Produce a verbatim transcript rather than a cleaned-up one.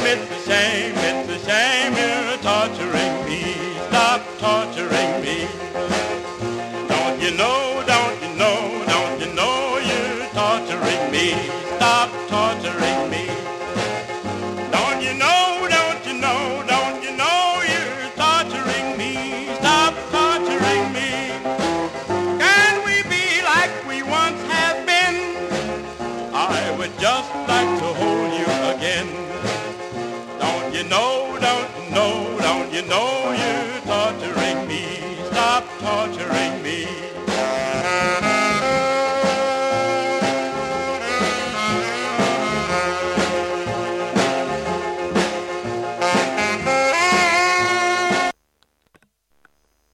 it's a shame, it's a shame you're torturing me. Stop torturing me. Don't you know, don't you know, don't you know you're torturing me. Stop torturing me. Don't you know, don't you know, don't you know you're torturing me. Stop torturing me. Can we be like we once have been? I would just like to hold you again. Don't you know, don't you know, don't you know you